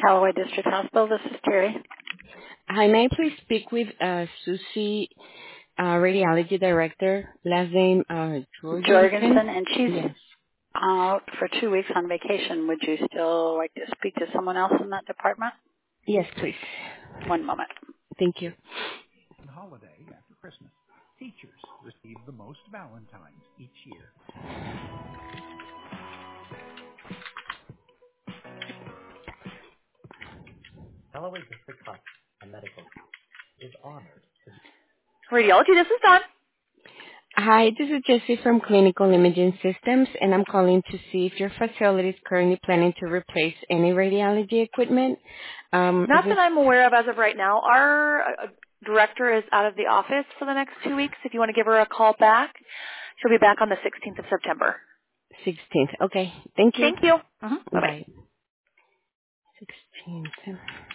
Callaway District Hospital, this is Terry. Hi, may I please speak with Susie, radiology director, last name Jorgensen? Jorgensen, and she's Yes. out for 2 weeks on vacation. Would you still like to speak to someone else in that department? Yes, please. One moment. Thank you. Holiday after Christmas. Teachers receive the most Valentines each year. Callaway District Hospital and Medical is honored to Radiology, this is Dawn. Hi, this is Jessie from Clinical Imaging Systems, and I'm calling to see if your facility is currently planning to replace any radiology equipment. Not that I'm aware of as of right now. Our director is out of the office for the next 2 weeks. If you want to give her a call back, she'll be back on the 16th of September. 16th. Okay. Thank you. Thank you. Bye-bye. Bye. 16th.